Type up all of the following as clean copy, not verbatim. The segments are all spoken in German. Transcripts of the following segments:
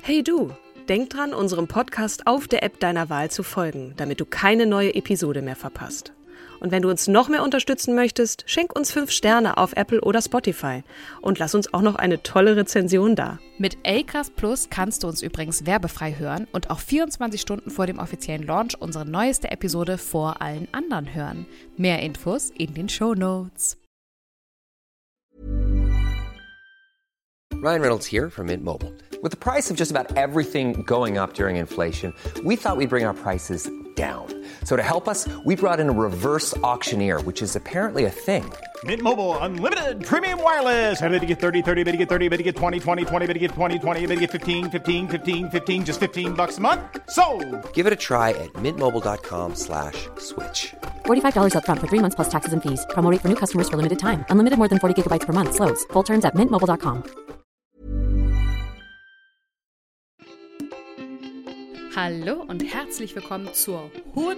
Hey du, denk dran, unserem Podcast auf der App deiner Wahl zu folgen, damit du keine neue Episode mehr verpasst. Und wenn du uns noch mehr unterstützen möchtest, schenk uns 5 Sterne auf Apple oder Spotify und lass uns auch noch eine tolle Rezension da. Mit Acast Plus kannst du uns übrigens werbefrei hören und auch 24 Stunden vor dem offiziellen Launch unsere neueste Episode vor allen anderen hören. Mehr Infos in den Shownotes. Ryan Reynolds here from Mint Mobile. With the price of just about everything going up during inflation, we thought we'd bring our prices down. So to help us, we brought in a reverse auctioneer, which is apparently a thing. Mint Mobile Unlimited Premium Wireless. How to get 30, 30, bit to get 30, bit to get 20, 20, 20, bit to get 20, 20, bit to get 15, 15, 15, 15, just $15 a month? Sold! Give it a try at mintmobile.com/switch. $45 up front for 3 months plus taxes and fees. Promo rate for new customers for limited time. Unlimited more than 40 gigabytes per month. Slows full terms at mintmobile.com. Hallo und herzlich willkommen zur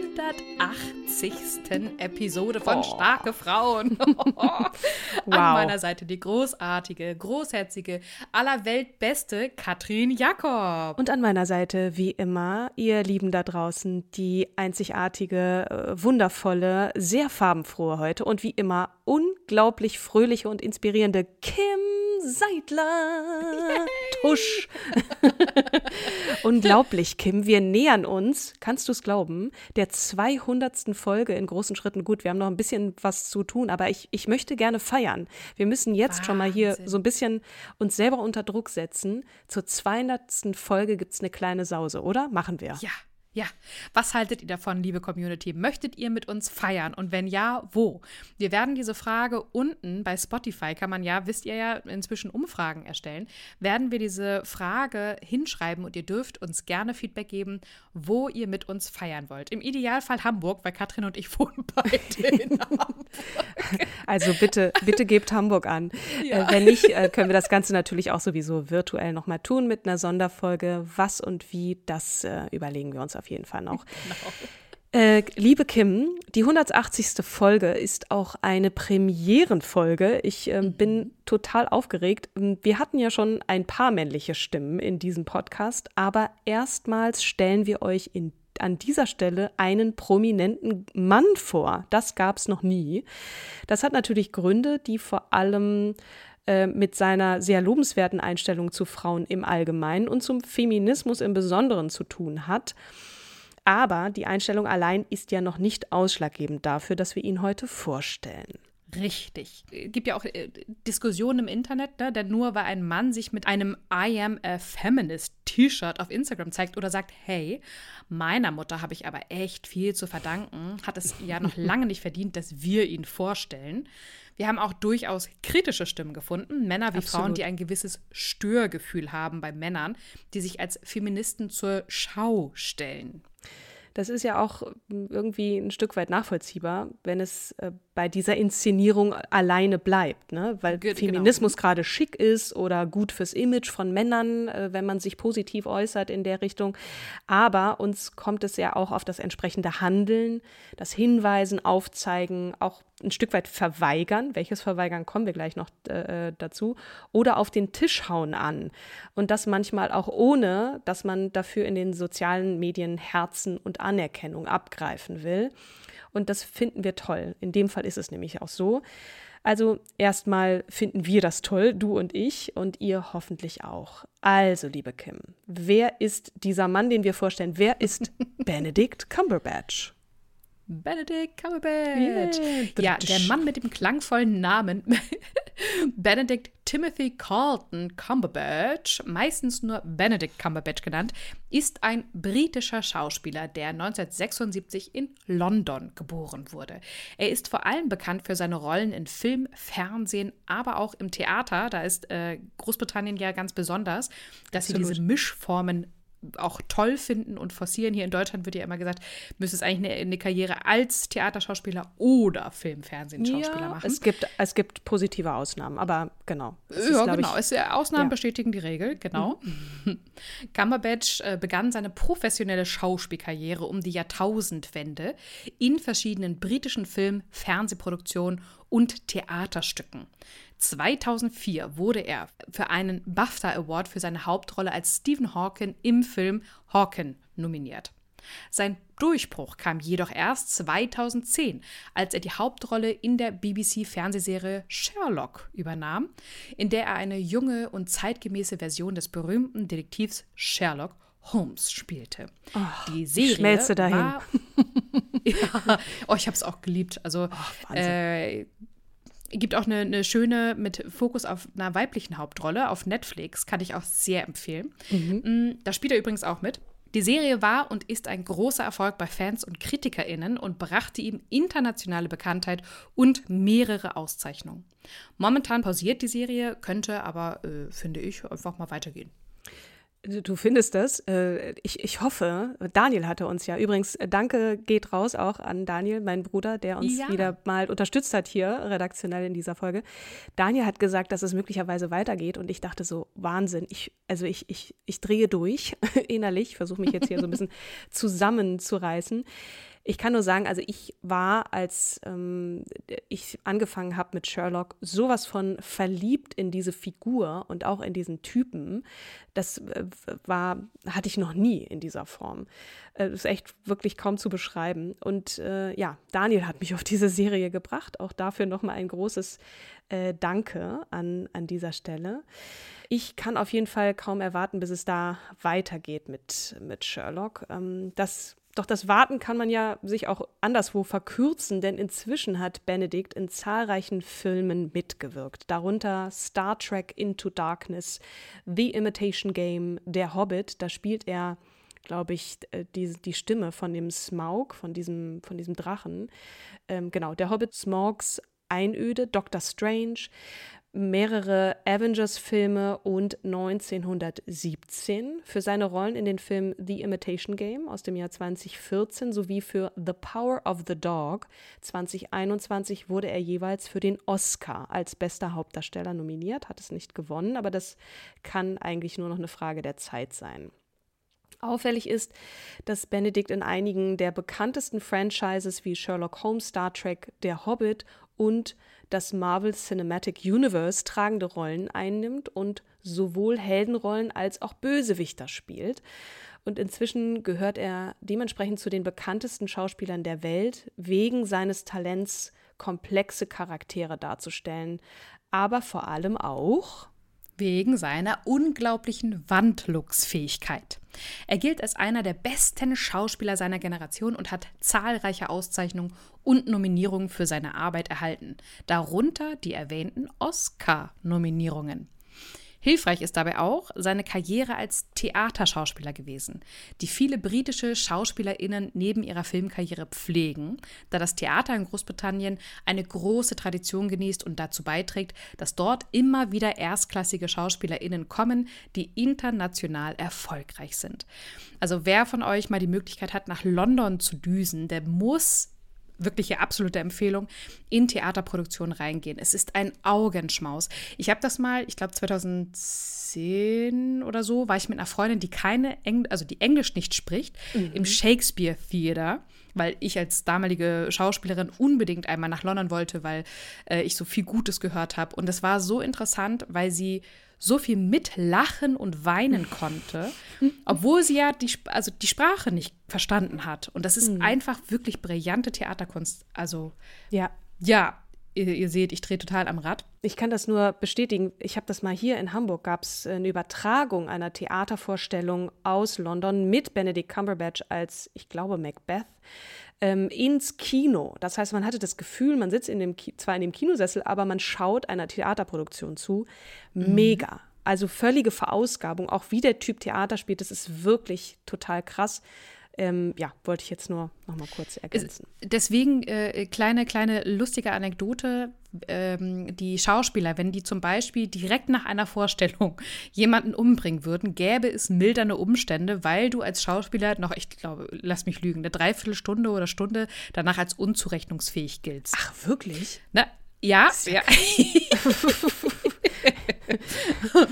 180. Episode von Starke Frauen. Wow. An meiner Seite die großartige, großherzige, allerweltbeste Katrin Jakob. Und an meiner Seite, wie immer, ihr Lieben da draußen, die einzigartige, wundervolle, sehr farbenfrohe heute und wie immer unglaublich fröhliche und inspirierende Kim Seidler. Tusch. Unglaublich, Kim. Wir nähern uns, kannst du es glauben, der 200. Folge in großen Schritten. Gut, wir haben noch ein bisschen was zu tun, aber ich möchte gerne feiern. Wir müssen jetzt schon mal hier so ein bisschen uns selber unter Druck setzen. Zur 200. Folge gibt es eine kleine Sause, oder? Machen wir. Ja, was haltet ihr davon, liebe Community? Möchtet ihr mit uns feiern? Und wenn ja, wo? Wir werden diese Frage unten bei Spotify, kann man ja, wisst ihr ja, inzwischen Umfragen erstellen, werden wir diese Frage hinschreiben und ihr dürft uns gerne Feedback geben, wo ihr mit uns feiern wollt. Im Idealfall Hamburg, weil Katrin und ich wohnen beide in Hamburg. Also bitte gebt Hamburg an. Ja. Wenn nicht, können wir das Ganze natürlich auch sowieso virtuell nochmal tun mit einer Sonderfolge. Was und wie, das überlegen wir uns auf jeden Fall noch. Genau. Liebe Kim, die 180. Folge ist auch eine Premierenfolge. Ich bin total aufgeregt. Wir hatten ja schon ein paar männliche Stimmen in diesem Podcast, aber erstmals stellen wir euch an dieser Stelle einen prominenten Mann vor. Das gab es noch nie. Das hat natürlich Gründe, die vor allem mit seiner sehr lobenswerten Einstellung zu Frauen im Allgemeinen und zum Feminismus im Besonderen zu tun hat. Aber die Einstellung allein ist ja noch nicht ausschlaggebend dafür, dass wir ihn heute vorstellen. Richtig. Es gibt ja auch Diskussionen im Internet, ne? Denn nur weil ein Mann sich mit einem I am a Feminist T-Shirt auf Instagram zeigt oder sagt, hey, meiner Mutter habe ich aber echt viel zu verdanken, hat es ja noch lange nicht verdient, dass wir ihn vorstellen. Wir haben auch durchaus kritische Stimmen gefunden, Männer wie Absolut. Frauen, die ein gewisses Störgefühl haben bei Männern, die sich als Feministen zur Schau stellen. Das ist ja auch irgendwie ein Stück weit nachvollziehbar, wenn es bei dieser Inszenierung alleine bleibt, ne? Weil Feminismus gerade schick ist oder gut fürs Image von Männern, wenn man sich positiv äußert in der Richtung. Aber uns kommt es ja auch auf das entsprechende Handeln, das Hinweisen, Aufzeigen, auch ein Stück weit verweigern, welches Verweigern kommen wir gleich noch dazu, oder auf den Tisch hauen an. Und das manchmal auch ohne, dass man dafür in den sozialen Medien Herzen und Anerkennung abgreifen will. Und das finden wir toll. In dem Fall ist es nämlich auch so. Also erstmal finden wir das toll, du und ich und ihr hoffentlich auch. Also, liebe Kim, wer ist dieser Mann, den wir vorstellen? Wer ist Benedict Cumberbatch? Benedict Cumberbatch. Ja, der Mann mit dem klangvollen Namen Benedict Timothy Carlton Cumberbatch, meistens nur Benedict Cumberbatch genannt, ist ein britischer Schauspieler, der 1976 in London geboren wurde. Er ist vor allem bekannt für seine Rollen in Film, Fernsehen, aber auch im Theater. Da ist Großbritannien ja ganz besonders, dass sie diese Mischformen auch toll finden und forcieren. Hier in Deutschland wird ja immer gesagt, müsste es eigentlich eine Karriere als Theaterschauspieler oder Film-Fernsehen-Schauspieler machen. Es gibt positive Ausnahmen, aber genau. Ausnahmen bestätigen die Regel, genau. Cumberbatch begann seine professionelle Schauspielkarriere um die Jahrtausendwende in verschiedenen britischen Film-, Fernsehproduktionen und Theaterstücken. 2004 wurde er für einen BAFTA Award für seine Hauptrolle als Stephen Hawking im Film Hawking nominiert. Sein Durchbruch kam jedoch erst 2010, als er die Hauptrolle in der BBC-Fernsehserie Sherlock übernahm, in der er eine junge und zeitgemäße Version des berühmten Detektivs Sherlock Holmes spielte. Die Serie schmelze dahin. war... ja, ich habe es auch geliebt. Also gibt auch eine schöne mit Fokus auf einer weiblichen Hauptrolle auf Netflix, kann ich auch sehr empfehlen. Da spielt er übrigens auch mit. Die Serie war und ist ein großer Erfolg bei Fans und KritikerInnen und brachte ihm internationale Bekanntheit und mehrere Auszeichnungen. Momentan pausiert die Serie, könnte aber, finde ich, einfach mal weitergehen. Du findest das? Ich hoffe, Daniel hatte uns ja. Übrigens, danke geht raus auch an Daniel, mein Bruder, der uns wieder mal unterstützt hat hier, redaktionell in dieser Folge. Daniel hat gesagt, dass es möglicherweise weitergeht und ich dachte so, Wahnsinn. Ich drehe durch innerlich, versuche mich jetzt hier so ein bisschen zusammenzureißen. Ich kann nur sagen, also ich war, als ich angefangen habe mit Sherlock, sowas von verliebt in diese Figur und auch in diesen Typen. Das hatte ich noch nie in dieser Form. Das ist echt wirklich kaum zu beschreiben. Und Daniel hat mich auf diese Serie gebracht. Auch dafür nochmal ein großes Danke an dieser Stelle. Ich kann auf jeden Fall kaum erwarten, bis es da weitergeht mit Sherlock. Doch das Warten kann man ja sich auch anderswo verkürzen, denn inzwischen hat Benedict in zahlreichen Filmen mitgewirkt. Darunter Star Trek Into Darkness, The Imitation Game, Der Hobbit. Da spielt er, glaube ich, die Stimme von dem Smaug, von diesem Drachen. Der Hobbit, Smaugs Einöde, Doctor Strange, mehrere Avengers-Filme und 1917 für seine Rollen in den Filmen The Imitation Game aus dem Jahr 2014 sowie für The Power of the Dog 2021 wurde er jeweils für den Oscar als bester Hauptdarsteller nominiert, hat es nicht gewonnen, aber das kann eigentlich nur noch eine Frage der Zeit sein. Auffällig ist, dass Benedict in einigen der bekanntesten Franchises wie Sherlock Holmes, Star Trek, Der Hobbit und das Marvel Cinematic Universe tragende Rollen einnimmt und sowohl Heldenrollen als auch Bösewichter spielt. Und inzwischen gehört er dementsprechend zu den bekanntesten Schauspielern der Welt, wegen seines Talents, komplexe Charaktere darzustellen, aber vor allem auch wegen seiner unglaublichen Wandlungsfähigkeit. Er gilt als einer der besten Schauspieler seiner Generation und hat zahlreiche Auszeichnungen und Nominierungen für seine Arbeit erhalten, darunter die erwähnten Oscar-Nominierungen. Hilfreich ist dabei auch seine Karriere als Theaterschauspieler gewesen, die viele britische SchauspielerInnen neben ihrer Filmkarriere pflegen, da das Theater in Großbritannien eine große Tradition genießt und dazu beiträgt, dass dort immer wieder erstklassige SchauspielerInnen kommen, die international erfolgreich sind. Also wer von euch mal die Möglichkeit hat, nach London zu düsen, der muss, wirkliche absolute Empfehlung, in Theaterproduktionen reingehen. Es ist ein Augenschmaus. Ich habe das mal, ich glaube 2010 oder so, war ich mit einer Freundin, die die Englisch nicht spricht, im Shakespeare Theater, weil ich als damalige Schauspielerin unbedingt einmal nach London wollte, weil ich so viel Gutes gehört habe. Und das war so interessant, weil sie so viel mitlachen und weinen konnte, obwohl sie ja die Sprache nicht verstanden hat. Und das ist einfach wirklich brillante Theaterkunst. Also, ja, ihr seht, ich drehe total am Rad. Ich kann das nur bestätigen. Ich habe das mal hier in Hamburg, gab es eine Übertragung einer Theatervorstellung aus London mit Benedict Cumberbatch als, ich glaube, Macbeth, ins Kino. Das heißt, man hatte das Gefühl, man sitzt zwar in dem Kinosessel, aber man schaut einer Theaterproduktion zu. Mega. Also völlige Verausgabung, auch wie der Typ Theater spielt, das ist wirklich total krass. Wollte ich jetzt nur noch mal kurz ergänzen. Deswegen kleine lustige Anekdote. Die Schauspieler, wenn die zum Beispiel direkt nach einer Vorstellung jemanden umbringen würden, gäbe es mildernde Umstände, weil du als Schauspieler noch, ich glaube, lass mich lügen, eine Dreiviertelstunde oder Stunde danach als unzurechnungsfähig giltst. Ach, wirklich? Na, ja.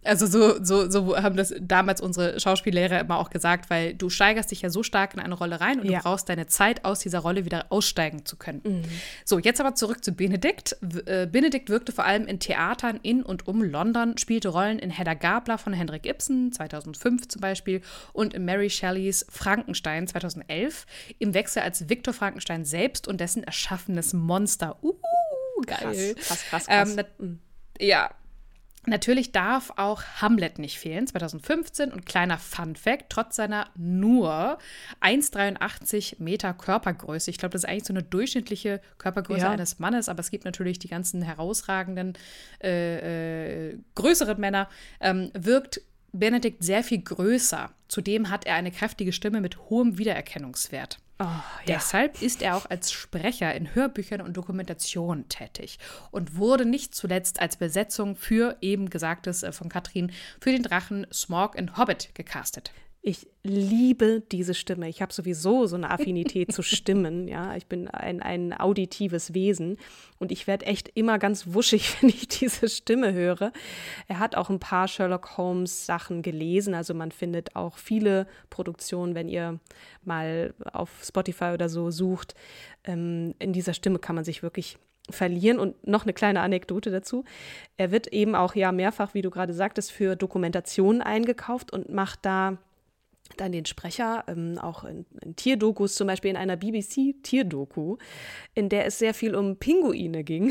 Also so haben das damals unsere Schauspiellehrer immer auch gesagt, weil du steigerst dich ja so stark in eine Rolle rein und du brauchst deine Zeit, aus dieser Rolle wieder aussteigen zu können. Mhm. So, jetzt aber zurück zu Benedict. Benedict wirkte vor allem in Theatern in und um London, spielte Rollen in Hedda Gabler von Henrik Ibsen, 2005 zum Beispiel, und in Mary Shelleys Frankenstein, 2011, im Wechsel als Viktor Frankenstein selbst und dessen erschaffenes Monster. Geil. Krass. Ja. Natürlich darf auch Hamlet nicht fehlen, 2015. Und kleiner Funfact, trotz seiner nur 1,83 Meter Körpergröße, ich glaube, das ist eigentlich so eine durchschnittliche Körpergröße eines Mannes, aber es gibt natürlich die ganzen herausragenden, größeren Männer, wirkt Benedict sehr viel größer. Zudem hat er eine kräftige Stimme mit hohem Wiedererkennungswert. Deshalb ist er auch als Sprecher in Hörbüchern und Dokumentationen tätig und wurde nicht zuletzt als Besetzung für eben Gesagtes von Katrin für den Drachen Smaug and Hobbit gecastet. Ich liebe diese Stimme. Ich habe sowieso so eine Affinität zu Stimmen. Ja, ich bin ein auditives Wesen und ich werde echt immer ganz wuschig, wenn ich diese Stimme höre. Er hat auch ein paar Sherlock Holmes Sachen gelesen. Also man findet auch viele Produktionen, wenn ihr mal auf Spotify oder so sucht. In dieser Stimme kann man sich wirklich verlieren. Und noch eine kleine Anekdote dazu. Er wird eben auch mehrfach, wie du gerade sagtest, für Dokumentationen eingekauft und macht da dann den Sprecher, auch in Tierdokus, zum Beispiel in einer BBC-Tierdoku, in der es sehr viel um Pinguine ging.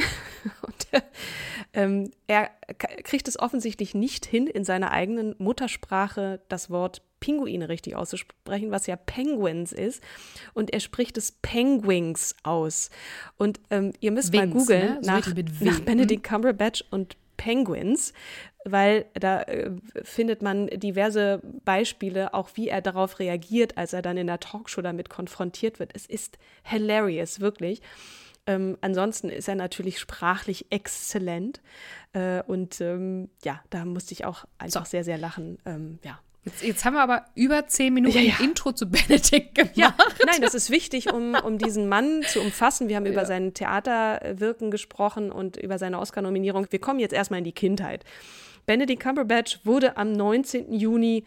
Und er kriegt es offensichtlich nicht hin, in seiner eigenen Muttersprache das Wort Pinguine richtig auszusprechen, was ja Penguins ist. Und er spricht es Penguins aus. Und ihr müsst mal googeln nach Benedict Cumberbatch und Penguins, weil da findet man diverse Beispiele, auch wie er darauf reagiert, als er dann in der Talkshow damit konfrontiert wird. Es ist hilarious, wirklich. Ansonsten ist er natürlich sprachlich exzellent. Da musste ich auch einfach sehr, sehr lachen. Jetzt haben wir aber über 10 Minuten Intro zu Benedict gemacht. Ja, nein, das ist wichtig, um diesen Mann zu umfassen. Wir haben über sein Theaterwirken gesprochen und über seine Oscar-Nominierung. Wir kommen jetzt erstmal in die Kindheit. Benedict Cumberbatch wurde am 19. Juni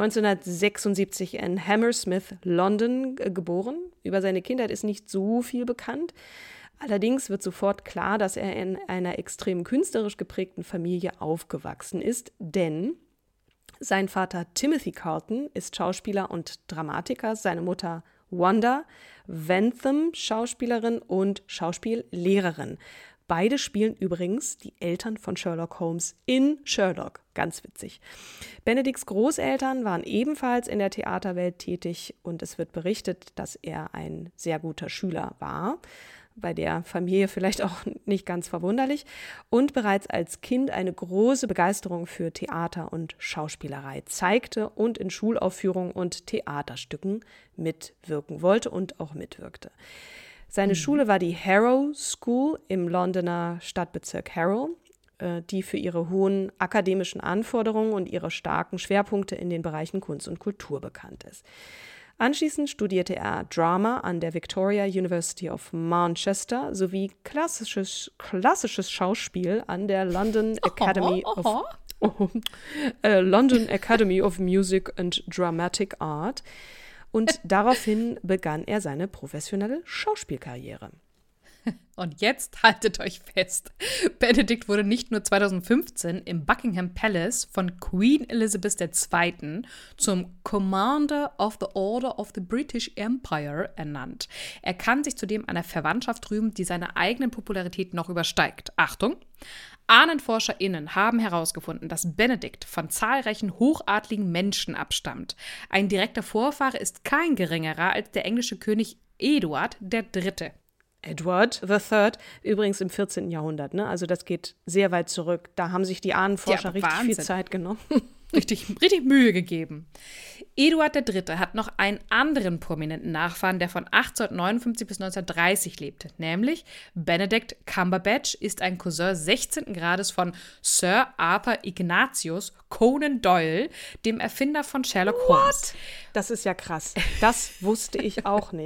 1976 in Hammersmith, London, geboren. Über seine Kindheit ist nicht so viel bekannt. Allerdings wird sofort klar, dass er in einer extrem künstlerisch geprägten Familie aufgewachsen ist, denn sein Vater Timothy Carlton ist Schauspieler und Dramatiker, seine Mutter Wanda Wentham, Schauspielerin und Schauspiellehrerin. Beide spielen übrigens die Eltern von Sherlock Holmes in Sherlock. Ganz witzig. Benedicts Großeltern waren ebenfalls in der Theaterwelt tätig und es wird berichtet, dass er ein sehr guter Schüler war. Bei der Familie vielleicht auch nicht ganz verwunderlich, und bereits als Kind eine große Begeisterung für Theater und Schauspielerei zeigte und in Schulaufführungen und Theaterstücken mitwirken wollte und auch mitwirkte. Seine Schule war die Harrow School im Londoner Stadtbezirk Harrow, die für ihre hohen akademischen Anforderungen und ihre starken Schwerpunkte in den Bereichen Kunst und Kultur bekannt ist. Anschließend studierte er Drama an der Victoria University of Manchester sowie klassisches Schauspiel an der London Academy of Music and Dramatic Art. Und daraufhin begann er seine professionelle Schauspielkarriere. Und jetzt haltet euch fest. Benedict wurde nicht nur 2015 im Buckingham Palace von Queen Elizabeth II. Zum Commander of the Order of the British Empire ernannt. Er kann sich zudem einer Verwandtschaft rühmen, die seine eigenen Popularität noch übersteigt. Achtung! AhnenforscherInnen haben herausgefunden, dass Benedict von zahlreichen hochadligen Menschen abstammt. Ein direkter Vorfahre ist kein geringerer als der englische König Eduard III. Edward III, übrigens im 14. Jahrhundert, ne? Also das geht sehr weit zurück. Da haben sich die Ahnenforscher richtig viel Zeit genommen. Richtig Mühe gegeben. Eduard III. Hat noch einen anderen prominenten Nachfahren, der von 1859 bis 1930 lebte, nämlich Benedict Cumberbatch ist ein Cousin 16. Grades von Sir Arthur Ignatius Conan Doyle, dem Erfinder von Sherlock Holmes. Das ist ja krass. Das wusste ich auch nicht.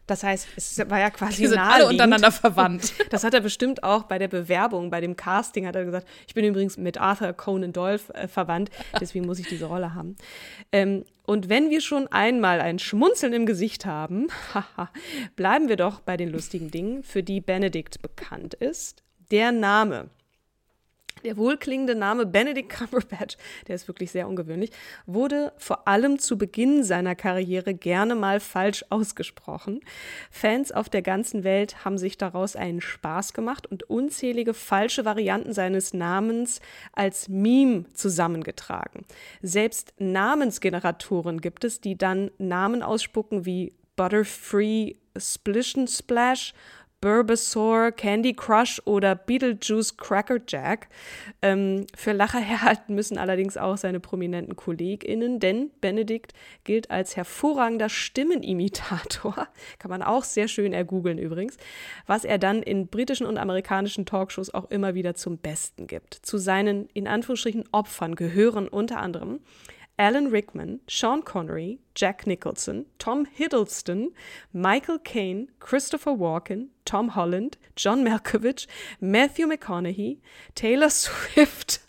Das heißt, es war ja quasi die sind alle untereinander verwandt. Das hat er bestimmt auch bei der Bewerbung, bei dem Casting hat er gesagt, ich bin übrigens mit Arthur Conan Doyle verwandt, deswegen muss ich diese Rolle haben. Und wenn wir schon einmal ein Schmunzeln im Gesicht haben, bleiben wir doch bei den lustigen Dingen, für die Benedict bekannt ist. Der Name. Der wohlklingende Name Benedict Cumberbatch, der ist wirklich sehr ungewöhnlich, wurde vor allem zu Beginn seiner Karriere gerne mal falsch ausgesprochen. Fans auf der ganzen Welt haben sich daraus einen Spaß gemacht und unzählige falsche Varianten seines Namens als Meme zusammengetragen. Selbst Namensgeneratoren gibt es, die dann Namen ausspucken wie Butterfree Splish and Splash, Bulbasaur, Candy Crush oder Beetlejuice Crackerjack. Für Lacher herhalten müssen allerdings auch seine prominenten KollegInnen, denn Benedict gilt als hervorragender Stimmenimitator. Kann man auch sehr schön ergoogeln übrigens, was er dann in britischen und amerikanischen Talkshows auch immer wieder zum Besten gibt. Zu seinen, in Anführungsstrichen, Opfern gehören unter anderem Alan Rickman, Sean Connery, Jack Nicholson, Tom Hiddleston, Michael Caine, Christopher Walken, Tom Holland, John Malkovich, Matthew McConaughey, Taylor Swift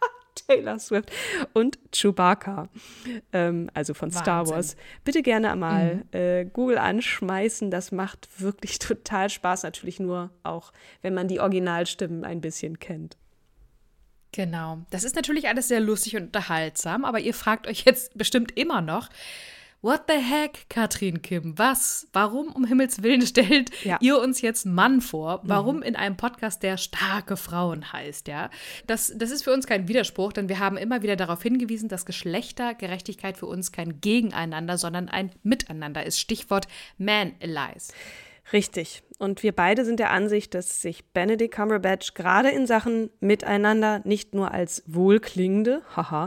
und Chewbacca, also von Star Wars. Bitte gerne mal Google anschmeißen, das macht wirklich total Spaß, natürlich nur auch, wenn man die Originalstimmen ein bisschen kennt. Genau. Das ist natürlich alles sehr lustig und unterhaltsam, aber ihr fragt euch jetzt bestimmt immer noch, what the heck, Katrin Kim, was? Warum um Himmels Willen stellt ihr uns jetzt Mann vor? Warum in einem Podcast, der starke Frauen heißt, ja? Das ist für uns kein Widerspruch, denn wir haben immer wieder darauf hingewiesen, dass Geschlechtergerechtigkeit für uns kein Gegeneinander, sondern ein Miteinander ist. Stichwort Man-Allies. Richtig. Und wir beide sind der Ansicht, dass sich Benedict Cumberbatch gerade in Sachen Miteinander nicht nur als wohlklingende,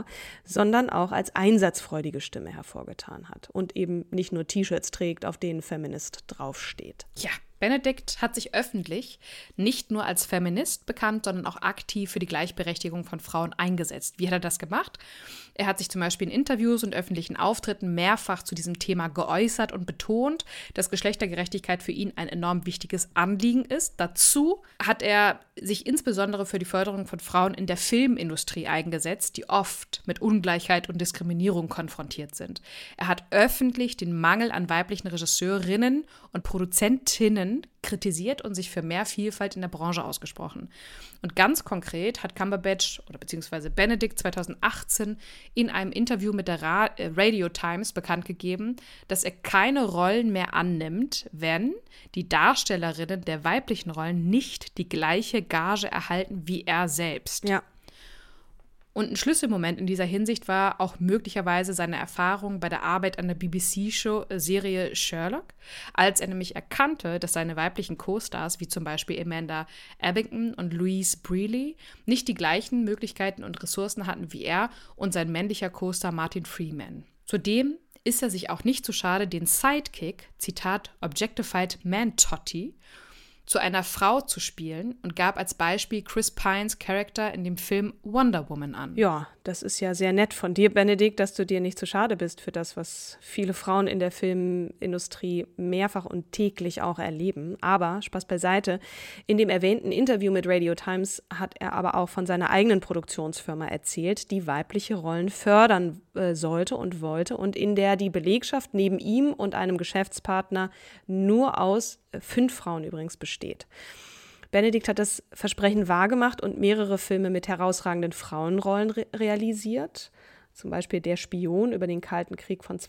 sondern auch als einsatzfreudige Stimme hervorgetan hat und eben nicht nur T-Shirts trägt, auf denen Feminist draufsteht. Ja, Benedict hat sich öffentlich nicht nur als Feminist bekannt, sondern auch aktiv für die Gleichberechtigung von Frauen eingesetzt. Wie hat er das gemacht? Er hat sich zum Beispiel in Interviews und öffentlichen Auftritten mehrfach zu diesem Thema geäußert und betont, dass Geschlechtergerechtigkeit für ihn ein enorm wichtiges Anliegen ist. Dazu hat er sich insbesondere für die Förderung von Frauen in der Filmindustrie eingesetzt, die oft mit Ungleichheit und Diskriminierung konfrontiert sind. Er hat öffentlich den Mangel an weiblichen Regisseurinnen und Produzentinnen kritisiert und sich für mehr Vielfalt in der Branche ausgesprochen. Und ganz konkret hat Cumberbatch oder beziehungsweise Benedict 2018 in einem Interview mit der Radio Times bekannt gegeben, dass er keine Rollen mehr annimmt, wenn die Darstellerinnen der weiblichen Rollen nicht die gleiche Gage erhalten wie er selbst. Ja. Und ein Schlüsselmoment in dieser Hinsicht war auch möglicherweise seine Erfahrung bei der Arbeit an der BBC-Serie Sherlock, als er nämlich erkannte, dass seine weiblichen Co-Stars, wie zum Beispiel Amanda Abington und Louise Brealey, nicht die gleichen Möglichkeiten und Ressourcen hatten wie er und sein männlicher Co-Star Martin Freeman. Zudem ist er sich auch nicht zu schade, den Sidekick, Zitat, objectified man Totty, zu einer Frau zu spielen und gab als Beispiel Chris Pines Charakter in dem Film Wonder Woman an. Ja, das ist ja sehr nett von dir, Benedict, dass du dir nicht zu schade bist für das, was viele Frauen in der Filmindustrie mehrfach und täglich auch erleben. Aber, Spaß beiseite, in dem erwähnten Interview mit Radio Times hat er aber auch von seiner eigenen Produktionsfirma erzählt, die weibliche Rollen fördern sollte und wollte und in der die Belegschaft neben ihm und einem Geschäftspartner nur aus 5 Frauen übrigens besteht. Benedict hat das Versprechen wahrgemacht und mehrere Filme mit herausragenden Frauenrollen realisiert. Zum Beispiel Der Spion über den Kalten Krieg von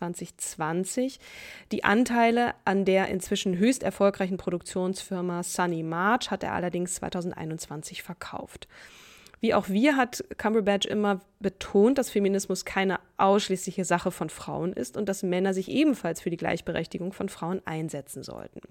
2020. Die Anteile an der inzwischen höchst erfolgreichen Produktionsfirma Sunny March hat er allerdings 2021 verkauft. Wie auch wir hat Cumberbatch immer betont, dass Feminismus keine ausschließliche Sache von Frauen ist und dass Männer sich ebenfalls für die Gleichberechtigung von Frauen einsetzen sollten.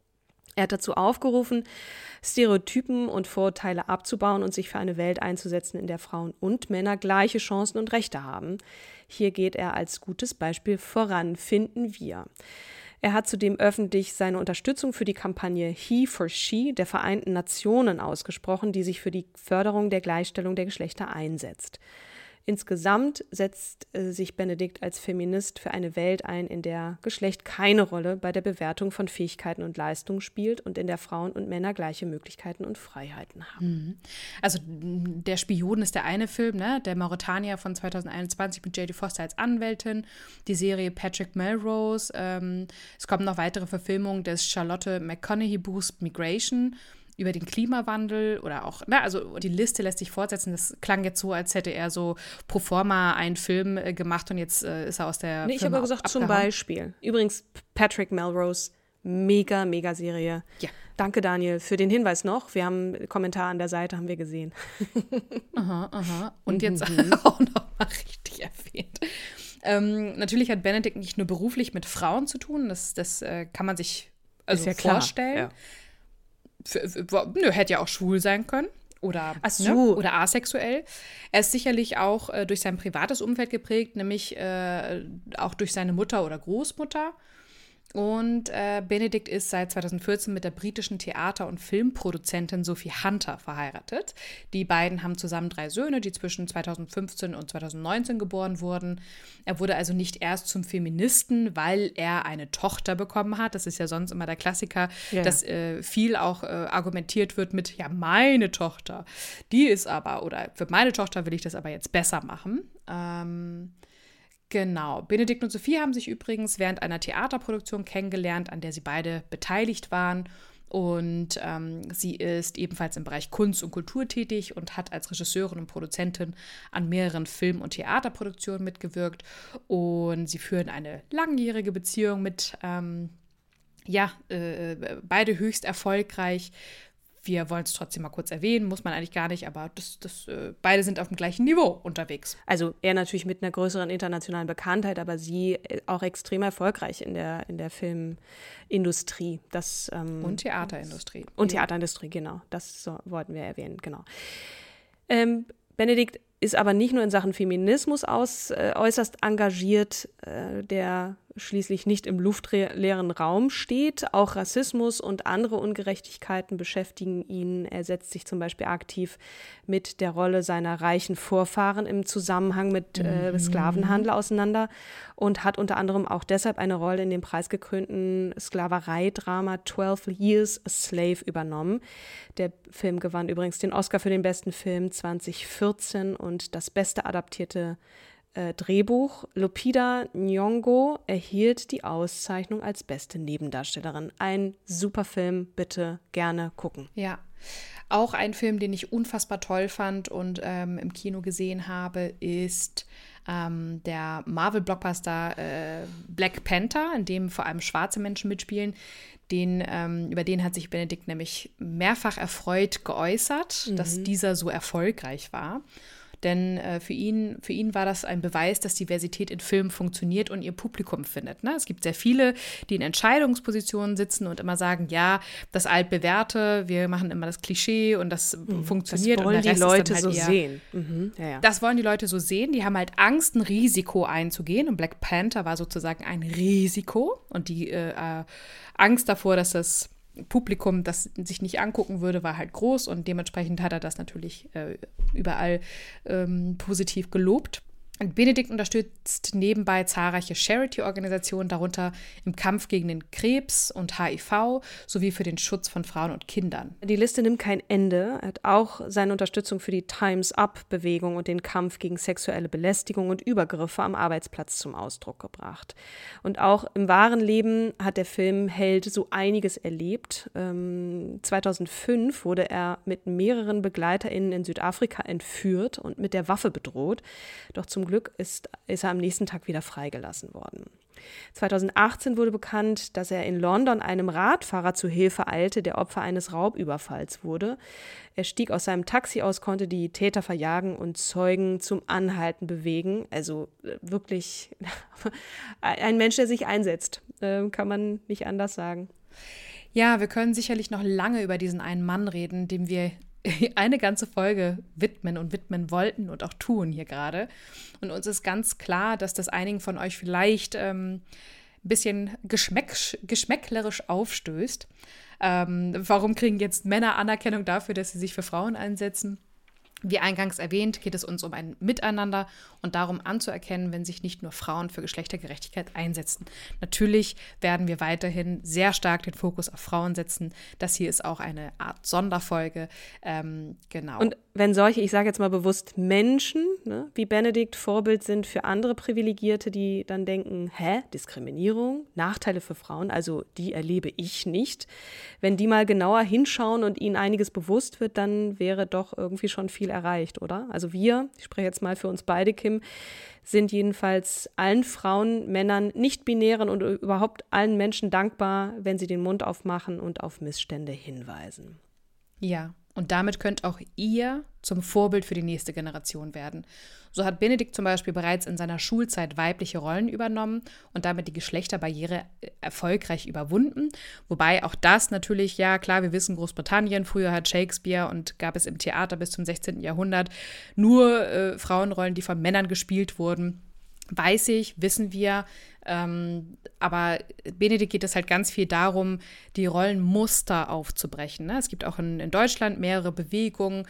Er hat dazu aufgerufen, Stereotypen und Vorurteile abzubauen und sich für eine Welt einzusetzen, in der Frauen und Männer gleiche Chancen und Rechte haben. Hier geht er als gutes Beispiel voran, finden wir. Er hat zudem öffentlich seine Unterstützung für die Kampagne He for She der Vereinten Nationen ausgesprochen, die sich für die Förderung der Gleichstellung der Geschlechter einsetzt. insgesamt setzt sich Benedikt als Feminist für eine Welt ein, in der Geschlecht keine Rolle bei der Bewertung von Fähigkeiten und Leistungen spielt und in der Frauen und Männer gleiche Möglichkeiten und Freiheiten haben. Also Der Spion ist der eine Film, ne? Der Mauretanier von 2021 mit Jodie Foster als Anwältin, die Serie Patrick Melrose. Es kommen noch weitere Verfilmungen des Charlotte McConaughey-Buchs Migration über den Klimawandel oder auch, also die Liste lässt sich fortsetzen. Das klang jetzt so, als hätte er so pro forma einen Film gemacht und jetzt ist er aus der Firma. Ich habe gesagt, abgehauen. Zum Beispiel. Übrigens, Patrick Melrose, mega Serie. Ja. Danke, Daniel, für den Hinweis noch. Wir haben einen Kommentar an der Seite, haben wir gesehen. Aha. Und jetzt auch noch mal richtig erwähnt. Natürlich hat Benedikt nicht nur beruflich mit Frauen zu tun, das kann man sich also vorstellen. Ja. Hätte ja auch schwul sein können oder, oder asexuell. Er ist sicherlich auch durch sein privates Umfeld geprägt, nämlich auch durch seine Mutter oder Großmutter. Und Benedikt ist seit 2014 mit der britischen Theater- und Filmproduzentin Sophie Hunter verheiratet. Die beiden haben zusammen 3 Söhne, die zwischen 2015 und 2019 geboren wurden. Er wurde also nicht erst zum Feministen, weil er eine Tochter bekommen hat. Das ist ja sonst immer der Klassiker, dass viel auch argumentiert wird mit, ja, meine Tochter, die ist aber, oder für meine Tochter will ich das aber jetzt besser machen. Genau. Benedikt und Sophie haben sich übrigens während einer Theaterproduktion kennengelernt, an der sie beide beteiligt waren. Und sie ist ebenfalls im Bereich Kunst und Kultur tätig und hat als Regisseurin und Produzentin an mehreren Film- und Theaterproduktionen mitgewirkt. Und sie führen eine langjährige Beziehung mit, beide höchst erfolgreich. Wir wollen es trotzdem mal kurz erwähnen, muss man eigentlich gar nicht, aber beide sind auf dem gleichen Niveau unterwegs. Also er natürlich mit einer größeren internationalen Bekanntheit, aber sie auch extrem erfolgreich in der Filmindustrie. Und Theaterindustrie. Und Theaterindustrie, genau. Das wollten wir erwähnen, genau. Benedikt ist aber nicht nur in Sachen Feminismus äußerst engagiert, der schließlich nicht im luftleeren Raum steht. Auch Rassismus und andere Ungerechtigkeiten beschäftigen ihn. Er setzt sich zum Beispiel aktiv mit der Rolle seiner reichen Vorfahren im Zusammenhang mit Sklavenhandel auseinander und hat unter anderem auch deshalb eine Rolle in dem preisgekrönten Sklavereidrama 12 Years a Slave übernommen. Der Film gewann übrigens den Oscar für den besten Film 2014 und das beste adaptierte Drehbuch. Lupita Nyong'o erhielt die Auszeichnung als beste Nebendarstellerin. Ein super Film, bitte gerne gucken. Ja, auch ein Film, den ich unfassbar toll fand und im Kino gesehen habe, ist der Marvel-Blockbuster Black Panther, in dem vor allem schwarze Menschen mitspielen. Über den hat sich Benedikt nämlich mehrfach erfreut geäußert, dass dieser so erfolgreich war. Denn für ihn war das ein Beweis, dass Diversität in Filmen funktioniert und ihr Publikum findet. Ne? Es gibt sehr viele, die in Entscheidungspositionen sitzen und immer sagen, ja, das Altbewährte, wir machen immer das Klischee und das funktioniert. Das wollen und der Rest die Leute ist dann halt so eher, sehen. Ja. Das wollen die Leute so sehen. Die haben halt Angst, ein Risiko einzugehen. Und Black Panther war sozusagen ein Risiko. Und die Angst davor, dass das Publikum das sich nicht angucken würde, war halt groß und dementsprechend hat er das natürlich überall positiv gelobt. Und Benedikt unterstützt nebenbei zahlreiche Charity-Organisationen, darunter im Kampf gegen den Krebs und HIV sowie für den Schutz von Frauen und Kindern. Die Liste nimmt kein Ende. Er hat auch seine Unterstützung für die Time's-Up-Bewegung und den Kampf gegen sexuelle Belästigung und Übergriffe am Arbeitsplatz zum Ausdruck gebracht. Und auch im wahren Leben hat der Filmheld so einiges erlebt. 2005 wurde er mit mehreren BegleiterInnen in Südafrika entführt und mit der Waffe bedroht. Doch zum Glück ist er am nächsten Tag wieder freigelassen worden. 2018 wurde bekannt, dass er in London einem Radfahrer zu Hilfe eilte, der Opfer eines Raubüberfalls wurde. Er stieg aus seinem Taxi aus, konnte die Täter verjagen und Zeugen zum Anhalten bewegen. Also wirklich ein Mensch, der sich einsetzt, kann man nicht anders sagen. Ja, wir können sicherlich noch lange über diesen einen Mann reden, dem wir eine ganze Folge widmen wollten und auch tun hier gerade. Und uns ist ganz klar, dass das einigen von euch vielleicht ein bisschen geschmäcklerisch aufstößt. Warum kriegen jetzt Männer Anerkennung dafür, dass sie sich für Frauen einsetzen? Wie eingangs erwähnt, geht es uns um ein Miteinander und darum anzuerkennen, wenn sich nicht nur Frauen für Geschlechtergerechtigkeit einsetzen. Natürlich werden wir weiterhin sehr stark den Fokus auf Frauen setzen. Das hier ist auch eine Art Sonderfolge. Genau. Und wenn solche, ich sage jetzt mal bewusst Menschen, ne, wie Benedikt Vorbild sind für andere Privilegierte, die dann denken, Diskriminierung, Nachteile für Frauen, also die erlebe ich nicht. Wenn die mal genauer hinschauen und ihnen einiges bewusst wird, dann wäre doch irgendwie schon viel erreicht, oder? Also wir, ich spreche jetzt mal für uns beide, Kim, sind jedenfalls allen Frauen, Männern, nicht-binären und überhaupt allen Menschen dankbar, wenn sie den Mund aufmachen und auf Missstände hinweisen. Ja, und damit könnt auch ihr zum Vorbild für die nächste Generation werden. So hat Benedikt zum Beispiel bereits in seiner Schulzeit weibliche Rollen übernommen und damit die Geschlechterbarriere erfolgreich überwunden. Wobei auch das natürlich, ja klar, wir wissen, Großbritannien, früher hat Shakespeare und gab es im Theater bis zum 16. Jahrhundert nur Frauenrollen, die von Männern gespielt wurden. Wissen wir, aber Benedikt geht es halt ganz viel darum, die Rollenmuster aufzubrechen. Ne? Es gibt auch in Deutschland mehrere Bewegungen.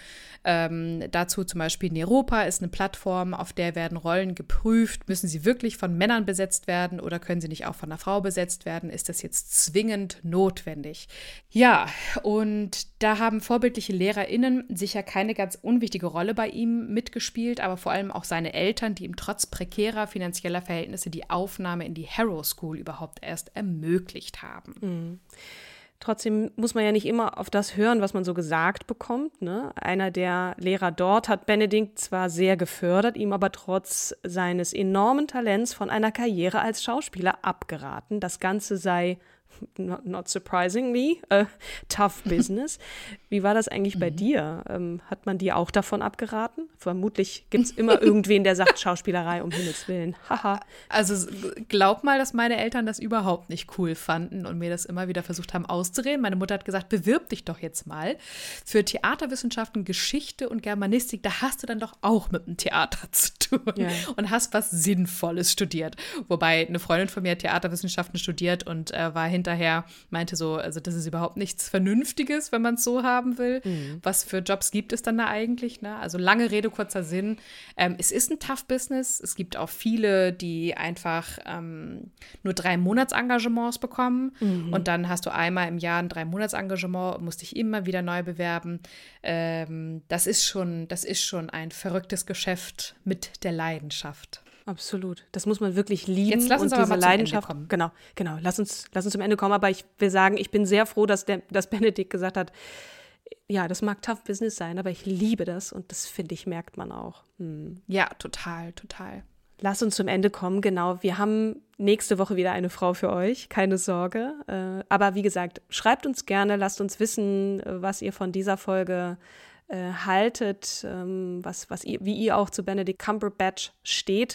Dazu zum Beispiel Neropa ist eine Plattform, auf der werden Rollen geprüft. Müssen sie wirklich von Männern besetzt werden oder können sie nicht auch von einer Frau besetzt werden? Ist das jetzt zwingend notwendig? Ja, und da haben vorbildliche LehrerInnen sicher keine ganz unwichtige Rolle bei ihm mitgespielt, aber vor allem auch seine Eltern, die ihm trotz prekärer finanzieller Verhältnisse die Aufnahme in die Harrow School überhaupt erst ermöglicht haben. Mhm. Trotzdem muss man ja nicht immer auf das hören, was man so gesagt bekommt. Ne? Einer der Lehrer dort hat Benedikt zwar sehr gefördert, ihm aber trotz seines enormen Talents von einer Karriere als Schauspieler abgeraten. Das Ganze sei, not surprisingly, tough business. Wie war das eigentlich bei dir? Hat man dir auch davon abgeraten? Vermutlich gibt es immer irgendwen, der sagt, Schauspielerei, um Himmels Willen. Haha. Also glaub mal, dass meine Eltern das überhaupt nicht cool fanden und mir das immer wieder versucht haben auszureden. Meine Mutter hat gesagt, bewirb dich doch jetzt mal für Theaterwissenschaften, Geschichte und Germanistik. Da hast du dann doch auch mit dem Theater zu tun und hast was Sinnvolles studiert. Wobei eine Freundin von mir hat Theaterwissenschaften studiert und war hinterher, meinte so, also das ist überhaupt nichts Vernünftiges, wenn man es so haben will. Mhm. Was für Jobs gibt es dann da eigentlich? Ne? Also lange Rede, kurzer Sinn. Es ist ein tough Business. Es gibt auch viele, die einfach nur 3 Monatsengagements bekommen. Mhm. Und dann hast du einmal im Jahr ein 3-Monats-Engagement und musst dich immer wieder neu bewerben. Das ist schon ein verrücktes Geschäft mit der Leidenschaft. Absolut. Das muss man wirklich lieben. Jetzt lass uns aber mal Leidenschaft zum Ende kommen. Genau. Lass uns zum Ende kommen. Aber ich will sagen, ich bin sehr froh, dass Benedikt gesagt hat, ja, das mag tough Business sein, aber ich liebe das und das, finde ich, merkt man auch. Ja, total, total. Lass uns zum Ende kommen, genau. Wir haben nächste Woche wieder eine Frau für euch, keine Sorge. Aber wie gesagt, schreibt uns gerne, lasst uns wissen, was ihr von dieser Folge haltet, wie ihr auch zu Benedict Cumberbatch steht.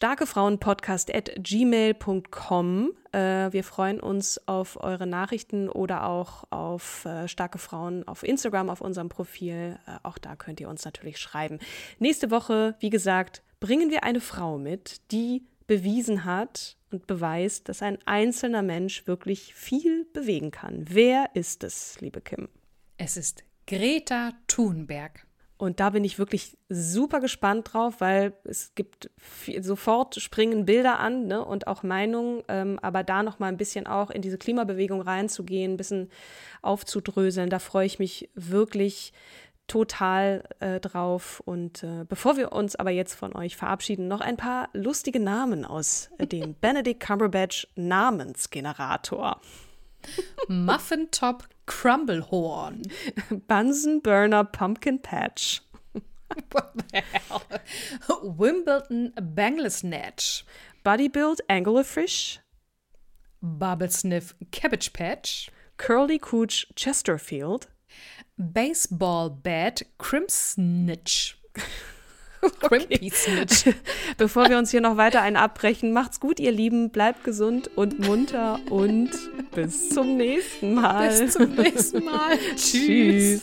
starkefrauenpodcast@gmail.com. Wir freuen uns auf eure Nachrichten oder auch auf Starke Frauen auf Instagram, auf unserem Profil. Auch da könnt ihr uns natürlich schreiben. Nächste Woche, wie gesagt, bringen wir eine Frau mit, die bewiesen hat und beweist, dass ein einzelner Mensch wirklich viel bewegen kann. Wer ist es, liebe Kim? Es ist Greta Thunberg. Und da bin ich wirklich super gespannt drauf, weil es gibt sofort springen Bilder an, ne, und auch Meinungen, aber da noch mal ein bisschen auch in diese Klimabewegung reinzugehen, ein bisschen aufzudröseln, da freue ich mich wirklich total drauf. Und bevor wir uns aber jetzt von euch verabschieden, noch ein paar lustige Namen aus dem Benedict Cumberbatch Namensgenerator. Muffin Top Crumblehorn. Bunsen Burner Pumpkin Patch. What the hell? Wimbledon Banglesnatch. Bodybuild Anglerfish. Bubblesniff Cabbage Patch. Curly Cooch Chesterfield. Baseball Bat Crimsnitch. Crimpy Snitch. Bevor wir uns hier noch weiter einen abbrechen, macht's gut, ihr Lieben, bleibt gesund und munter und bis zum nächsten Mal. Bis zum nächsten Mal. Tschüss.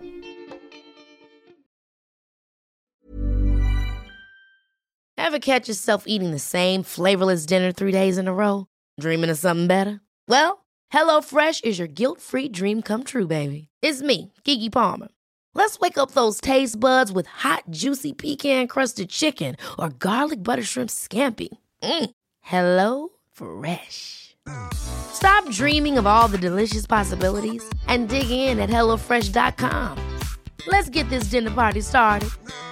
Ever catch yourself eating the same flavorless dinner 3 days in a row? Dreaming of something better? Well, HelloFresh is your guilt-free dream come true, baby. It's me, Keke Palmer. Let's wake up those taste buds with hot, juicy pecan-crusted chicken or garlic butter shrimp scampi. Hello Fresh. Stop dreaming of all the delicious possibilities and dig in at HelloFresh.com. Let's get this dinner party started.